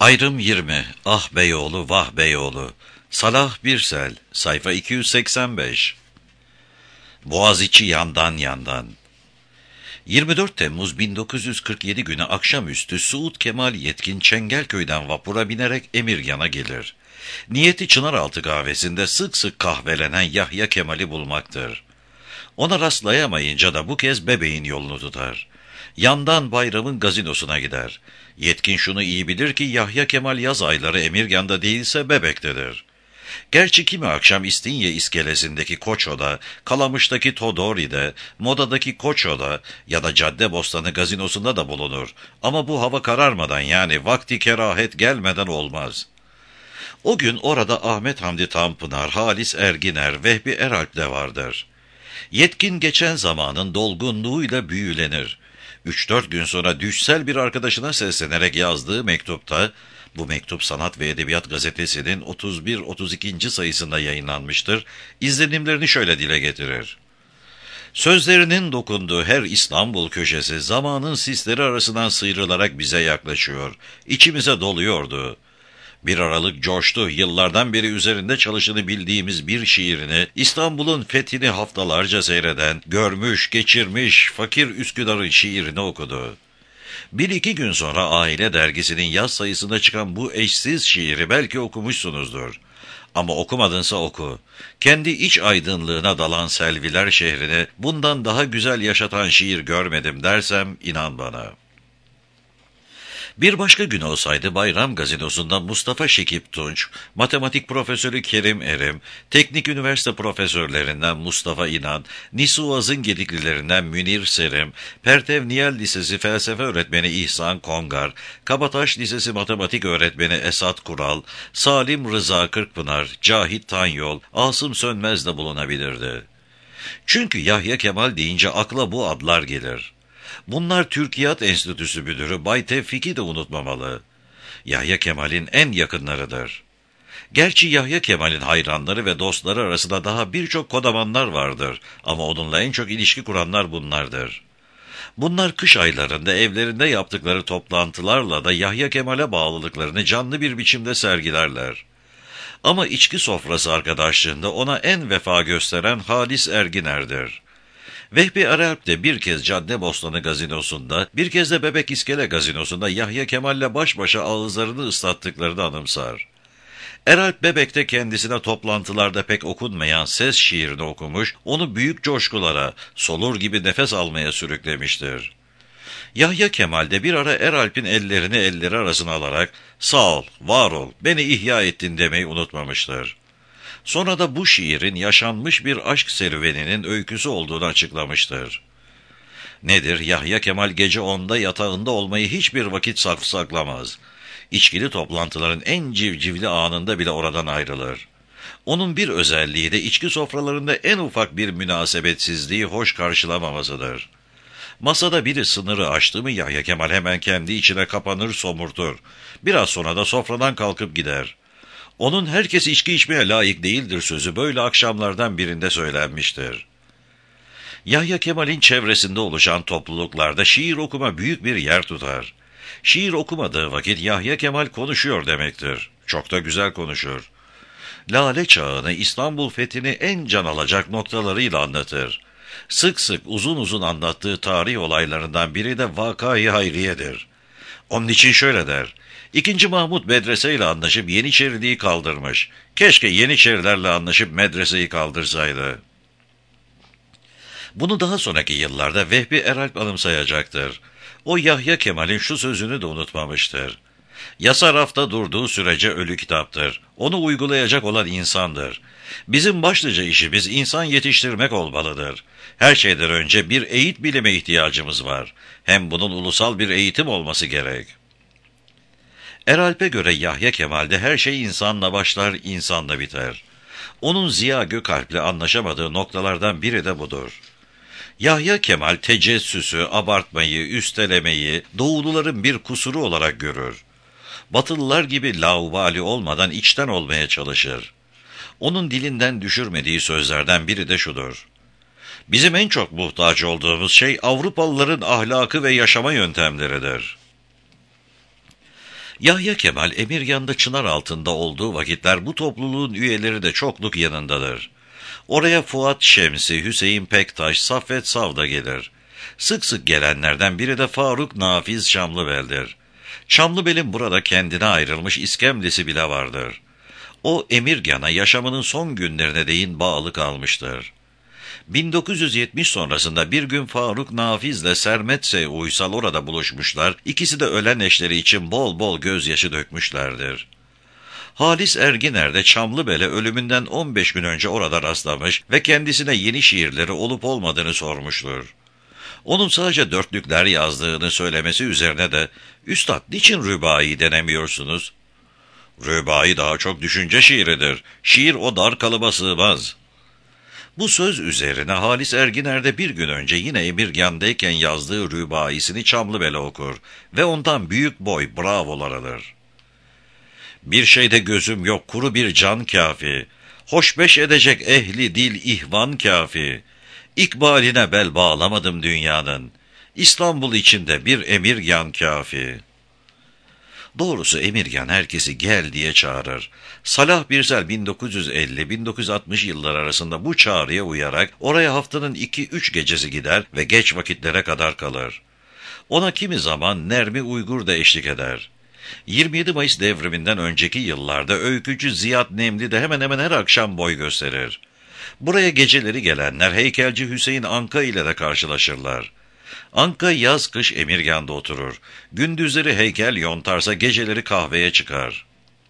Ayrım 20. Ah Beyoğlu, vah Beyoğlu. Salah Birsel, sayfa 285. Boğaziçi yandan yandan. 24 Temmuz 1947 günü akşamüstü Suud Kemal Yetkin Çengelköy'den vapura binerek Emirgan'a gelir. Niyeti Çınaraltı kahvesinde sık sık kahvelenen Yahya Kemal'i bulmaktır. Ona rastlayamayınca da bu kez bebeğin yolunu tutar. Yandan Bayram'ın gazinosuna gider. Yetkin şunu iyi bilir ki Yahya Kemal yaz ayları Emirgan'da değilse Bebek'tedir. Gerçi kimi akşam İstinye iskelesindeki Koço'da, Kalamış'taki Todori'de, Moda'daki Koço'da ya da Caddebostanı gazinosunda da bulunur. Ama bu hava kararmadan, yani vakti kerahet gelmeden olmaz. O gün orada Ahmet Hamdi Tanpınar, Halis Erginer, Vehbi Eralp de vardır. Yetkin geçen zamanın dolgunluğuyla büyülenir. 3-4 gün sonra düşsel bir arkadaşına seslenerek yazdığı mektupta, bu mektup Sanat ve Edebiyat Gazetesi'nin 31-32. sayısında yayınlanmıştır, izlenimlerini şöyle dile getirir. Sözlerinin dokunduğu her İstanbul köşesi zamanın sisleri arasından sıyrılarak bize yaklaşıyor, içimize doluyordu. Bir aralık coştu, yıllardan beri üzerinde çalışını bildiğimiz bir şiirini, İstanbul'un fethini haftalarca seyreden, görmüş, geçirmiş, fakir Üsküdar'ın şiirini okudu. 1-2 gün sonra Aile dergisinin yaz sayısında çıkan bu eşsiz şiiri belki okumuşsunuzdur. Ama okumadınsa oku. Kendi iç aydınlığına dalan Selviler şehrini bundan daha güzel yaşatan şiir görmedim dersem inan bana. Bir başka gün olsaydı Bayram Gazinosu'nda Mustafa Şekip Tunç, matematik profesörü Kerim Erim, teknik üniversite profesörlerinden Mustafa İnan, Nisuaz'ın Gediklilerinden Münir Serim, Pertev Niyal Lisesi felsefe öğretmeni İhsan Kongar, Kabataş Lisesi matematik öğretmeni Esat Kural, Salim Rıza Kırkpınar, Cahit Tanyol, Asım Sönmez de bulunabilirdi. Çünkü Yahya Kemal deyince akla bu adlar gelir. Bunlar Türkiyat Enstitüsü Müdürü Bay Tevfik'i de unutmamalı. Yahya Kemal'in en yakınlarıdır. Gerçi Yahya Kemal'in hayranları ve dostları arasında daha birçok kodamanlar vardır ama onunla en çok ilişki kuranlar bunlardır. Bunlar kış aylarında evlerinde yaptıkları toplantılarla da Yahya Kemal'e bağlılıklarını canlı bir biçimde sergilerler. Ama içki sofrası arkadaşlığında ona en vefa gösteren Halis Erginer'dir. Vehbi Eralp de bir kez Caddebostanı gazinosunda, bir kez de Bebek İskele gazinosunda Yahya Kemal'le baş başa ağızlarını ıslattıklarını anımsar. Eralp Bebek'te kendisine toplantılarda pek okunmayan ses şiirini okumuş, onu büyük coşkulara, solur gibi nefes almaya sürüklemiştir. Yahya Kemal de bir ara Eralp'in ellerini elleri arasına alarak, "Sağ ol, var ol, beni ihya ettin" demeyi unutmamıştır. Sonra da bu şiirin yaşanmış bir aşk serüveninin öyküsü olduğunu açıklamıştır. Nedir? Yahya Kemal gece 10'da yatağında olmayı hiçbir vakit saklamaz. İçkili toplantıların en civcivli anında bile oradan ayrılır. Onun bir özelliği de içki sofralarında en ufak bir münasebetsizliği hoş karşılamamasıdır. Masada biri sınırı aştı mı Yahya Kemal hemen kendi içine kapanır, somurtur. Biraz sonra da sofradan kalkıp gider. Onun herkes içki içmeye layık değildir sözü böyle akşamlardan birinde söylenmiştir. Yahya Kemal'in çevresinde oluşan topluluklarda şiir okuma büyük bir yer tutar. Şiir okumadığı vakit Yahya Kemal konuşuyor demektir. Çok da güzel konuşur. Lale çağını, İstanbul fethini en can alacak noktalarıyla anlatır. Sık sık uzun uzun anlattığı tarih olaylarından biri de Vaka-i Hayriye'dir. Onun için şöyle der: "İkinci Mahmut medreseyle anlaşıp Yeniçeriliği kaldırmış. Keşke Yeniçerilerle anlaşıp medreseyi kaldırsaydı." Bunu daha sonraki yıllarda Vehbi Eralp anımsayacaktır. O Yahya Kemal'in şu sözünü de unutmamıştır: "Yasa rafta durduğu sürece ölü kitaptır. Onu uygulayacak olan insandır. Bizim başlıca işimiz insan yetiştirmek olmalıdır. Her şeyden önce bir eğit bilime ihtiyacımız var. Hem bunun ulusal bir eğitim olması gerek." Eralp'e göre Yahya Kemal'de her şey insanla başlar, insanla biter. Onun Ziya Gökalp'le anlaşamadığı noktalardan biri de budur. Yahya Kemal tecessüsü, abartmayı, üstelemeyi Doğuluların bir kusuru olarak görür. Batılılar gibi laubali olmadan içten olmaya çalışır. Onun dilinden düşürmediği sözlerden biri de şudur: "Bizim en çok muhtaç olduğumuz şey Avrupalıların ahlakı ve yaşama yöntemleridir." Yahya Kemal Emirgan'da çınar altında olduğu vakitler bu topluluğun üyeleri de çokluk yanındadır. Oraya Fuat Şemsi, Hüseyin Pektaş, Saffet Sav da gelir. Sık sık gelenlerden biri de Faruk Nafiz Çamlıbel'dir. Çamlıbel'in burada kendine ayrılmış iskemlesi bile vardır. O Emirgan'a yaşamının son günlerine değin bağlı kalmıştır. 1970 sonrasında bir gün Faruk Nafiz'le Sermet Uysal orada buluşmuşlar, ikisi de ölen eşleri için bol bol gözyaşı dökmüşlerdir. Halis Erginer de Çamlıbel'e ölümünden 15 gün önce orada rastlamış ve kendisine yeni şiirleri olup olmadığını sormuştur. Onun sadece dörtlükler yazdığını söylemesi üzerine de, "Üstad, niçin rübai denemiyorsunuz?" "Rübai daha çok düşünce şiiridir. Şiir o dar kalıba sığmaz." Bu söz üzerine Halis Erginer de bir gün önce yine Emirgan'dayken yazdığı rübaisini Çamlıbel'e okur ve ondan büyük boy bravolar alır. "Bir şeyde gözüm yok, kuru bir can kafi. Hoşbeş edecek ehli dil ihvan kafi. İkbaline bel bağlamadım dünyanın. İstanbul içinde bir Emirgan kafi." Doğrusu Emirgan herkesi gel diye çağırır. Salah Birzel 1950-1960 yılları arasında bu çağrıya uyarak oraya haftanın 2-3 gecesi gider ve geç vakitlere kadar kalır. Ona kimi zaman Nermi Uygur da eşlik eder. 27 Mayıs devriminden önceki yıllarda öykücü Ziyad Nemli de hemen hemen her akşam boy gösterir. Buraya geceleri gelenler heykelci Hüseyin Anka ile de karşılaşırlar. Anka yaz kış Emirgan'da oturur. Gündüzleri heykel yontarsa geceleri kahveye çıkar.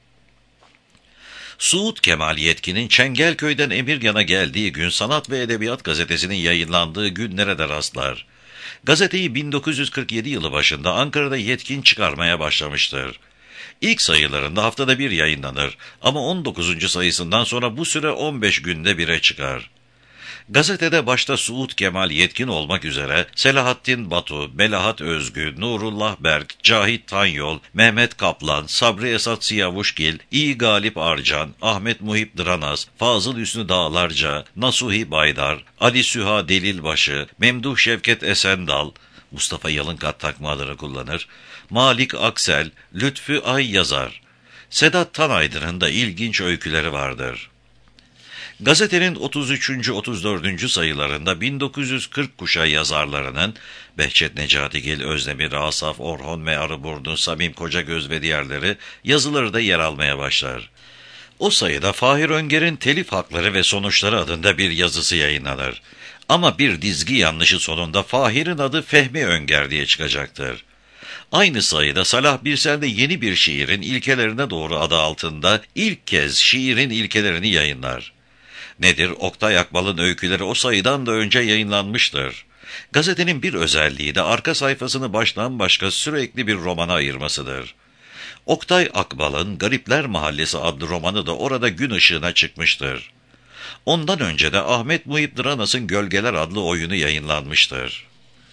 Suud Kemal Yetkin'in Çengelköy'den Emirgan'a geldiği gün Sanat ve Edebiyat gazetesinin yayınlandığı günlere de rastlar. Gazeteyi 1947 yılı başında Ankara'da Yetkin çıkarmaya başlamıştır. İlk sayılarında haftada bir yayınlanır ama 19. sayısından sonra bu süre 15 günde bire çıkar. Gazetede başta Suud Kemal Yetkin olmak üzere Selahattin Batu, Melahat Özgü, Nurullah Berk, Cahit Tanyol, Mehmet Kaplan, Sabri Esat Siyavuşgil, İyi Galip Arcan, Ahmet Muhip Dranaz, Fazıl Hüsnü Dağlarca, Nasuhi Baydar, Ali Süha Delilbaşı, Memduh Şevket Esendal, Mustafa Yalınkat takma adını kullanır, Malik Aksel, Lütfü Ay yazar. Sedat Tanaydın'ın da ilginç öyküleri vardır. Gazetenin 33. 34. sayılarında 1940 kuşağı yazarlarının Behçet Necatigil, Özdemir, Asaf, Orhon, Mearıburnu, Samim Kocagöz ve diğerleri yazıları da yer almaya başlar. O sayıda Fahir Önger'in Telif Hakları ve Sonuçları adında bir yazısı yayınlanır. Ama bir dizgi yanlışı sonunda Fahir'in adı Fehmi Önger diye çıkacaktır. Aynı sayıda Salah Birsel'de yeni bir şiirin ilkelerine doğru adı altında ilk kez şiirin ilkelerini yayınlar. Nedir? Oktay Akbal'ın öyküleri o sayıdan da önce yayınlanmıştır. Gazetenin bir özelliği de arka sayfasını baştan başka sürekli bir romana ayırmasıdır. Oktay Akbal'ın Garipler Mahallesi adlı romanı da orada gün ışığına çıkmıştır. Ondan önce de Ahmet Muhip Dranas'ın Gölgeler adlı oyunu yayınlanmıştır.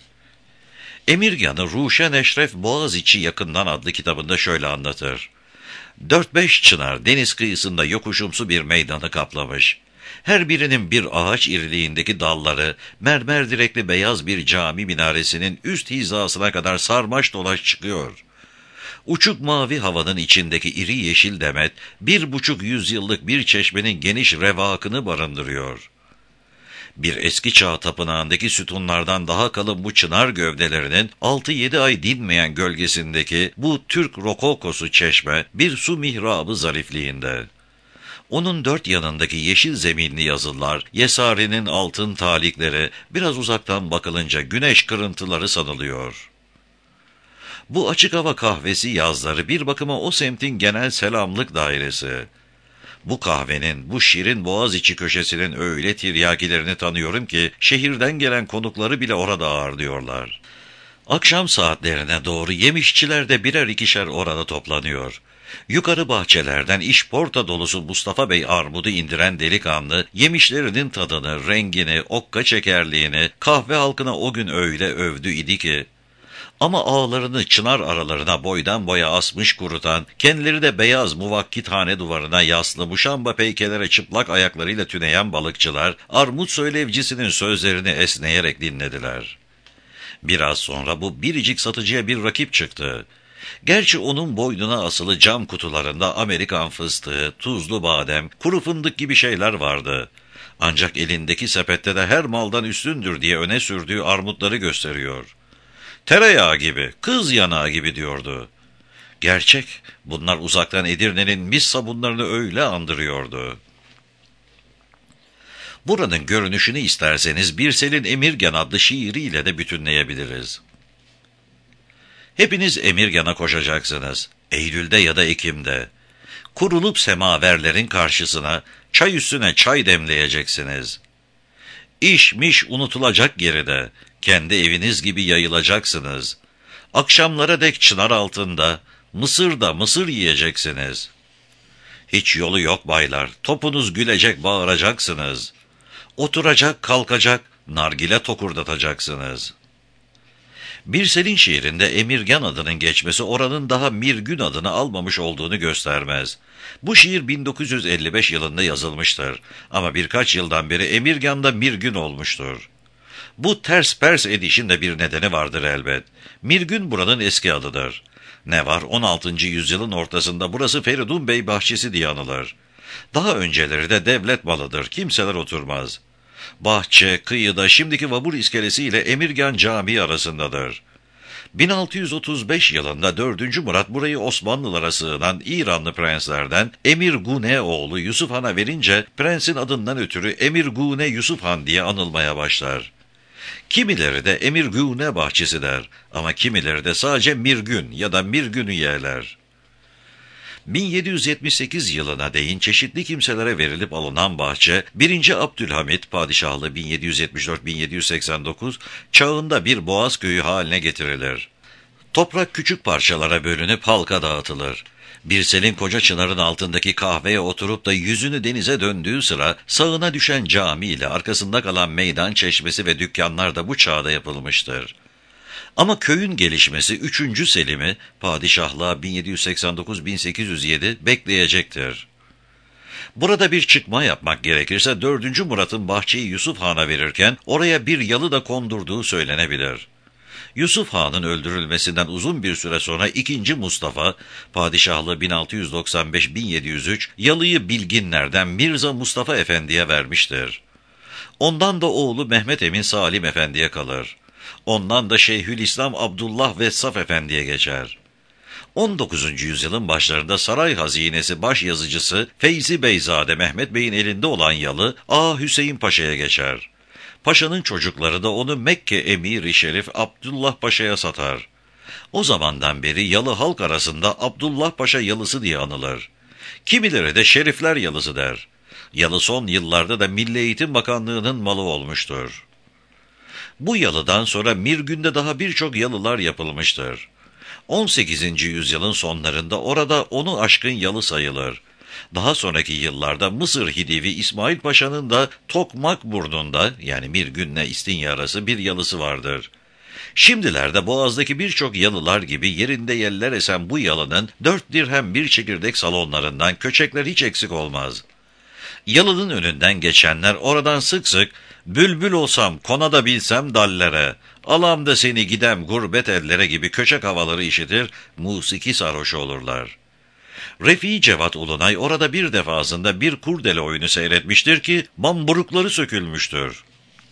Emirgan'ı Ruşen Eşref Boğaziçi Yakından adlı kitabında şöyle anlatır. 4-5 çınar deniz kıyısında yokuşumsu bir meydanı kaplamış. Her birinin bir ağaç iriliğindeki dalları, mermer direkli beyaz bir cami minaresinin üst hizasına kadar sarmaş dolaş çıkıyor. Uçuk mavi havanın içindeki iri yeşil demet, 1,5 yüzyıllık bir çeşmenin geniş revakını barındırıyor. Bir eski çağ tapınağındaki sütunlardan daha kalın bu çınar gövdelerinin 6-7 ay dinmeyen gölgesindeki bu Türk rokokosu çeşme bir su mihrabı zarifliğinde. Onun dört yanındaki yeşil zeminli yazılar, Yesari'nin altın talikleri, biraz uzaktan bakılınca güneş kırıntıları sanılıyor. Bu açık hava kahvesi yazları bir bakıma o semtin genel selamlık dairesi. Bu kahvenin, bu şirin Boğaziçi köşesinin öyle tiryakilerini tanıyorum ki şehirden gelen konukları bile orada ağırlıyorlar. Akşam saatlerine doğru yemişçiler de birer ikişer orada toplanıyor. Yukarı bahçelerden işporta dolusu Mustafa Bey armudu indiren delikanlı, yemişlerinin tadını, rengini, okka çekerliğini kahve halkına o gün öyle övdü idi ki, ama ağlarını çınar aralarına boydan boya asmış kurutan, kendileri de beyaz muvakkithane duvarına yaslı muşamba peykelere çıplak ayaklarıyla tüneyen balıkçılar, armut söylevcisinin sözlerini esneyerek dinlediler. Biraz sonra bu biricik satıcıya bir rakip çıktı. Gerçi onun boynuna asılı cam kutularında Amerikan fıstığı, tuzlu badem, kuru fındık gibi şeyler vardı. Ancak elindeki sepette de her maldan üstündür diye öne sürdüğü armutları gösteriyor. Tereyağı gibi, kız yanağı gibi diyordu. Gerçek, bunlar uzaktan Edirne'nin mis sabunlarını öyle andırıyordu. Buranın görünüşünü isterseniz Birsel'in Emirgan adlı şiiriyle de bütünleyebiliriz. Hepiniz Emirgan'a koşacaksınız. Eylül'de ya da Ekim'de. Kurulup semaverlerin karşısına, çay üstüne çay demleyeceksiniz. İş miş unutulacak geride, kendi eviniz gibi yayılacaksınız. Akşamlara dek çınar altında, Mısır'da mısır yiyeceksiniz. Hiç yolu yok baylar, topunuz gülecek bağıracaksınız. Oturacak kalkacak, nargile tokurdatacaksınız. Birsel'in şiirinde Emirgan adının geçmesi oranın daha Mirgün adını almamış olduğunu göstermez. Bu şiir 1955 yılında yazılmıştır ama birkaç yıldan beri Emirgan'da Mirgün olmuştur. Bu ters pers edişin de bir nedeni vardır elbet. Mirgün buranın eski adıdır. Ne var 16. yüzyılın ortasında burası Feridun Bey bahçesi diye anılır. Daha önceleri de devlet malıdır, kimseler oturmaz. Bahçe, kıyıda şimdiki vapur iskelesi ile Emirgan Camii arasındadır. 1635 yılında 4. Murat burayı Osmanlılara sığınan İranlı prenslerden Emir Gune oğlu Yusuf Han'a verince prensin adından ötürü Emir Gune Yusuf Han diye anılmaya başlar. Kimileri de Emir Gune bahçesi der ama kimileri de sadece Mirgün ya da Mirgün'ü yerler. 1778 yılına değin çeşitli kimselere verilip alınan bahçe, 1. Abdülhamit padişahlı 1774-1789 çağında bir boğaz köyü haline getirilir. Toprak küçük parçalara bölünüp halka dağıtılır. Birsel'in koca çınarın altındaki kahveye oturup da yüzünü denize döndüğü sıra sağına düşen cami ile arkasında kalan meydan çeşmesi ve dükkanlar da bu çağda yapılmıştır. Ama köyün gelişmesi 3. Selim'i padişahlığa 1789-1807 bekleyecektir. Burada bir çıkma yapmak gerekirse 4. Murat'ın bahçeyi Yusuf Han'a verirken oraya bir yalı da kondurduğu söylenebilir. Yusuf Han'ın öldürülmesinden uzun bir süre sonra 2. Mustafa, padişahlığı 1695-1703 yalıyı bilginlerden Mirza Mustafa Efendi'ye vermiştir. Ondan da oğlu Mehmet Emin Salim Efendi'ye kalır. Ondan da Şeyhülislam Abdullah Vessaf Efendi'ye geçer. 19. yüzyılın başlarında saray hazinesi başyazıcısı Feyzi Beyzade Mehmet Bey'in elinde olan yalı Ağa Hüseyin Paşa'ya geçer. Paşa'nın çocukları da onu Mekke Emiri Şerif Abdullah Paşa'ya satar. O zamandan beri yalı halk arasında Abdullah Paşa yalısı diye anılır. Kimileri de Şerifler yalısı der. Yalı son yıllarda da Milli Eğitim Bakanlığı'nın malı olmuştur. Bu yalıdan sonra Mirgün'de daha birçok yalılar yapılmıştır. 18. yüzyılın sonlarında orada onu aşkın yalı sayılır. Daha sonraki yıllarda Mısır Hidivi İsmail Paşa'nın da Tokmakburnu'nda yani Mirgün'le İstinye arası bir yalısı vardır. Şimdilerde Boğaz'daki birçok yalılar gibi yerinde yeller esen bu yalının 4 dirhem bir çekirdek salonlarından köçekler hiç eksik olmaz. Yalının önünden geçenler oradan sık sık "Bülbül olsam konada bilsem dallere, alam da seni gidem gurbet ellere" gibi köçek havaları işitir, musiki sarhoşu olurlar. Refii Cevat Ulunay orada bir defasında bir kurdele oyunu seyretmiştir ki bamburukları sökülmüştür.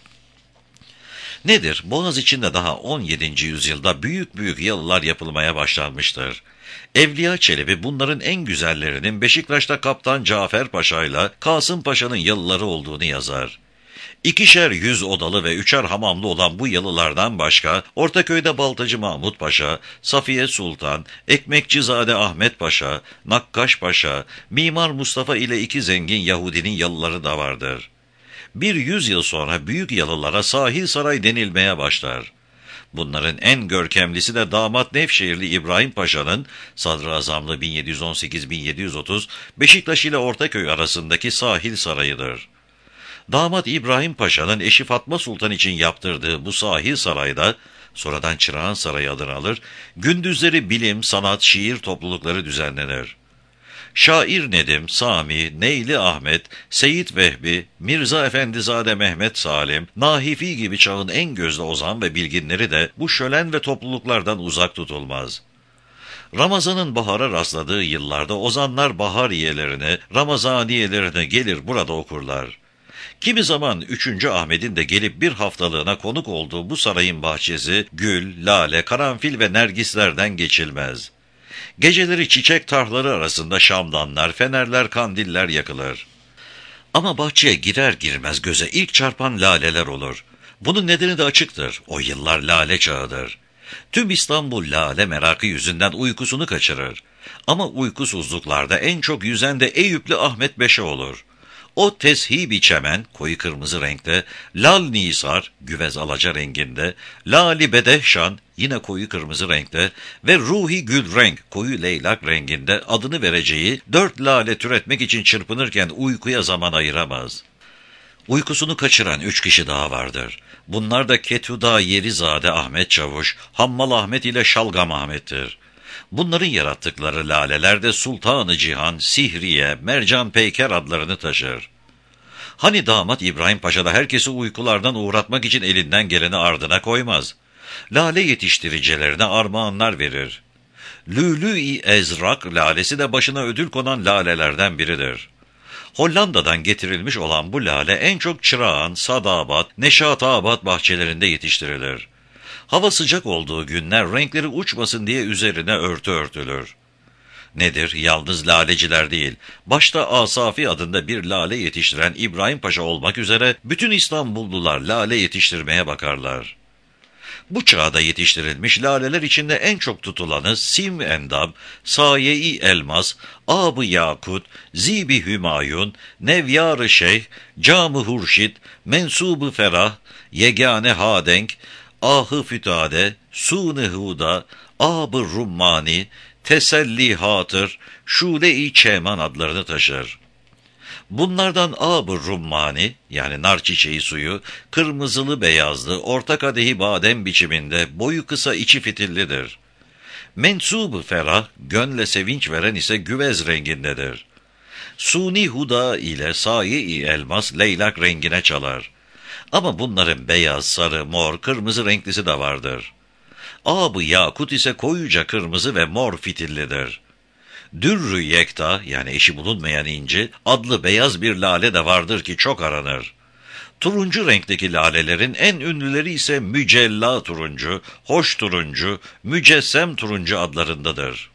Nedir? Boğaz içinde daha 17. yüzyılda büyük büyük yalılar yapılmaya başlanmıştır. Evliya Çelebi bunların en güzellerinin Beşiktaş'ta Kaptan Cafer Paşa ile Kasım Paşa'nın yalıları olduğunu yazar. 2'şer 100 odalı ve 3'er hamamlı olan bu yalılardan başka Ortaköy'de Baltacı Mahmut Paşa, Safiye Sultan, Ekmekçizade Ahmet Paşa, Nakkaş Paşa, Mimar Mustafa ile 2 zengin Yahudinin yalıları da vardır. Bir 100 yıl sonra büyük yalılara Sahil Saray denilmeye başlar. Bunların en görkemlisi de damat Nevşehirli İbrahim Paşa'nın sadrazamlı 1718-1730 Beşiktaş ile Ortaköy arasındaki Sahil Sarayı'dır. Damat İbrahim Paşa'nın eşi Fatma Sultan için yaptırdığı bu Sahil Saray'da, sonradan Çırağan Sarayı adını alır, gündüzleri bilim, sanat, şiir toplulukları düzenlenir. Şair Nedim, Sami, Neyli Ahmet, Seyit Vehbi, Mirza Efendizade Mehmet Salim, Nahifi gibi çağın en gözde ozan ve bilginleri de bu şölen ve topluluklardan uzak tutulmaz. Ramazan'ın bahara rastladığı yıllarda ozanlar bahariyelerini, ramazaniyelerini gelir burada okurlar. Kimi zaman 3. Ahmet'in de gelip bir haftalığına konuk olduğu bu sarayın bahçesi, gül, lale, karanfil ve nergislerden geçilmez. Geceleri çiçek tarhları arasında şamdanlar, fenerler, kandiller yakılır. Ama bahçeye girer girmez göze ilk çarpan laleler olur. Bunun nedeni de açıktır. O yıllar lale çağıdır. Tüm İstanbul lale merakı yüzünden uykusunu kaçırır. Ama uykusuzluklarda en çok yüzen de Eyüplü Ahmet Beşe olur. O teshib-i çemen, koyu kırmızı renkte, lal nisar, güvez alaca renginde, lali bedehşan, yine koyu kırmızı renkte ve ruhi gül renk, koyu leylak renginde adını vereceği 4 lale türetmek için çırpınırken uykuya zaman ayıramaz. Uykusunu kaçıran 3 kişi daha vardır. Bunlar da Kethuda Yerizade Ahmet Çavuş, Hammal Ahmet ile Şalgam Ahmet'tir. Bunların yarattıkları laleler de Sultan-ı Cihan, Sihriye, Mercan Peyker adlarını taşır. Hani damat İbrahim Paşa da herkesi uykulardan uğratmak için elinden geleni ardına koymaz. Lale yetiştiricilerine armağanlar verir. Lülü-i Ezrak lalesi de başına ödül konan lalelerden biridir. Hollanda'dan getirilmiş olan bu lale en çok Çırağan, Sadabat, Neşatabat bahçelerinde yetiştirilir. Hava sıcak olduğu günler renkleri uçmasın diye üzerine örtü örtülür. Nedir? Yalnız laleciler değil, başta Asafi adında bir lale yetiştiren İbrahim Paşa olmak üzere bütün İstanbullular lale yetiştirmeye bakarlar. Bu çağda yetiştirilmiş laleler içinde en çok tutulanı Sim-Endam, Saye-i Elmas, Ab-ı Yakut, Zib-i Hümayun, Nevyar-ı Şeyh, Cam-ı Hurşit, Mensub-ı Ferah, Yegane Hadenk, Ah-ı Fütade, Sun-ı Huda, Ab-ı Rummani, Teselli Hatır, Şule-i Çeman adlarını taşır. Bunlardan Ab-ı Rummani, yani nar çiçeği suyu, kırmızılı beyazlı, orta kadehi badem biçiminde, boyu kısa içi fitillidir. Mensub-ı ferah, gönle sevinç veren ise güvez rengindedir. Suni Huda ile Saye-i Elmas leylak rengine çalar. Ama bunların beyaz, sarı, mor, kırmızı renklisi de vardır. Ab-ı Yakut ise koyuca kırmızı ve mor fitillidir. Dürrü Yekta, yani eşi bulunmayan inci, adlı beyaz bir lale de vardır ki çok aranır. Turuncu renkteki lalelerin en ünlüleri ise mücella turuncu, hoş turuncu, mücessem turuncu adlarındadır.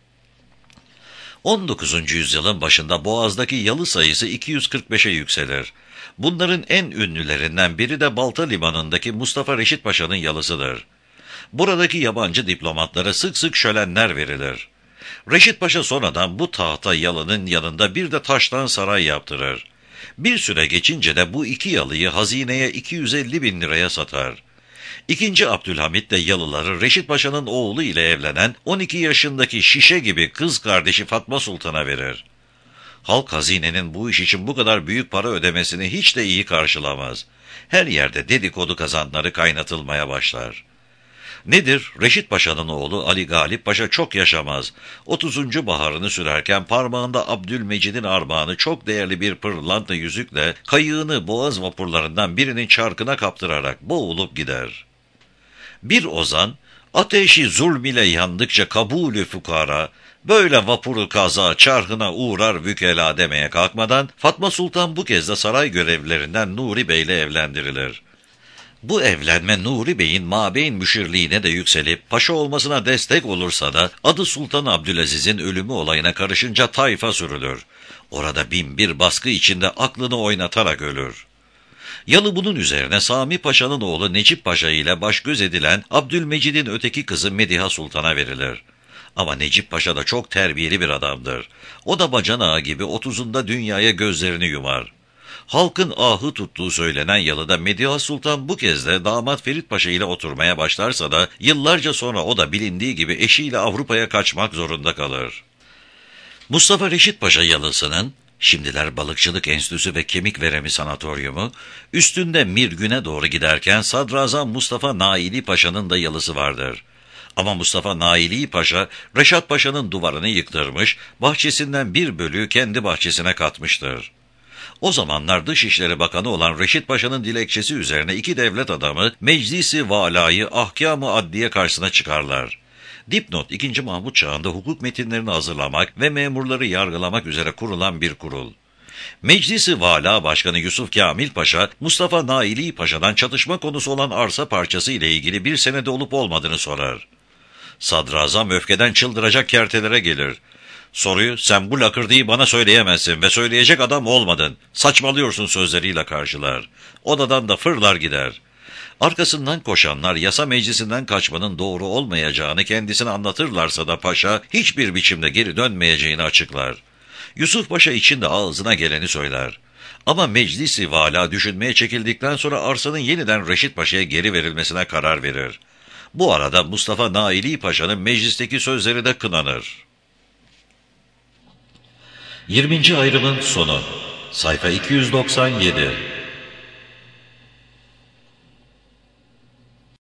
19. yüzyılın başında Boğaz'daki yalı sayısı 245'e yükselir. Bunların en ünlülerinden biri de Balta Limanı'ndaki Mustafa Reşit Paşa'nın yalısıdır. Buradaki yabancı diplomatlara sık sık şölenler verilir. Reşit Paşa sonradan bu tahta yalının yanında bir de taştan saray yaptırır. Bir süre geçince de bu iki yalıyı hazineye 250 bin liraya satar. İkinci Abdülhamit de yalıları Reşit Paşa'nın oğlu ile evlenen 12 yaşındaki şişe gibi kız kardeşi Fatma Sultan'a verir. Halk hazinenin bu iş için bu kadar büyük para ödemesini hiç de iyi karşılamaz. Her yerde dedikodu kazanları kaynatılmaya başlar. Nedir? Reşit Paşa'nın oğlu Ali Galip Paşa çok yaşamaz. 30. baharını sürerken parmağında Abdülmecid'in armağanı çok değerli bir pırlanta yüzükle kayığını boğaz vapurlarından birinin çarkına kaptırarak boğulup gider. Bir ozan, ateşi zulm ile yandıkça kabulü fukara, böyle vapuru kaza çarhına uğrar vükela demeye kalkmadan Fatma Sultan bu kez de saray görevlilerinden Nuri Bey ile evlendirilir. Bu evlenme Nuri Bey'in mabeyn müşirliğine de yükselip paşa olmasına destek olursa da adı Sultan Abdülaziz'in ölümü olayına karışınca tayfa sürülür. Orada binbir baskı içinde aklını oynatarak ölür. Yalı bunun üzerine Sami Paşa'nın oğlu Necip Paşa ile baş göz edilen Abdülmecid'in öteki kızı Mediha Sultan'a verilir. Ama Necip Paşa da çok terbiyeli bir adamdır. O da bacanağı gibi 30'unda dünyaya gözlerini yumar. Halkın ahı tuttuğu söylenen yalıda Mediha Sultan bu kez de damat Ferit Paşa ile oturmaya başlarsa da yıllarca sonra o da bilindiği gibi eşiyle Avrupa'ya kaçmak zorunda kalır. Mustafa Reşit Paşa yalısının, şimdiler Balıkçılık Enstitüsü ve Kemik Veremi Sanatoryumu, üstünde Mirgün'e doğru giderken Sadrazam Mustafa Naili Paşa'nın da yalısı vardır. Ama Mustafa Naili Paşa, Reşat Paşa'nın duvarını yıktırmış, bahçesinden bir bölüğü kendi bahçesine katmıştır. O zamanlar Dışişleri Bakanı olan Reşit Paşa'nın dilekçesi üzerine iki devlet adamı Meclis-i Valâ'yı Ahkâm-ı Adliye karşısına çıkarlar. Dipnot, 2. Mahmut çağında hukuk metinlerini hazırlamak ve memurları yargılamak üzere kurulan bir kurul. Meclisi Vala Başkanı Yusuf Kamil Paşa, Mustafa Naili Paşa'dan çatışma konusu olan arsa parçası ile ilgili bir senede olup olmadığını sorar. Sadrazam öfkeden çıldıracak kertelere gelir. Soruyu sen bu lakırdıyı bana söyleyemezsin ve söyleyecek adam olmadın, saçmalıyorsun sözleriyle karşılar. Odadan da fırlar gider. Arkasından koşanlar yasa meclisinden kaçmanın doğru olmayacağını kendisine anlatırlarsa da paşa hiçbir biçimde geri dönmeyeceğini açıklar. Yusuf Paşa için de ağzına geleni söyler. Ama meclisi vala düşünmeye çekildikten sonra arsanın yeniden Reşit Paşa'ya geri verilmesine karar verir. Bu arada Mustafa Naili Paşa'nın meclisteki sözleri de kınanır. 20. ayrımın sonu. Sayfa 297.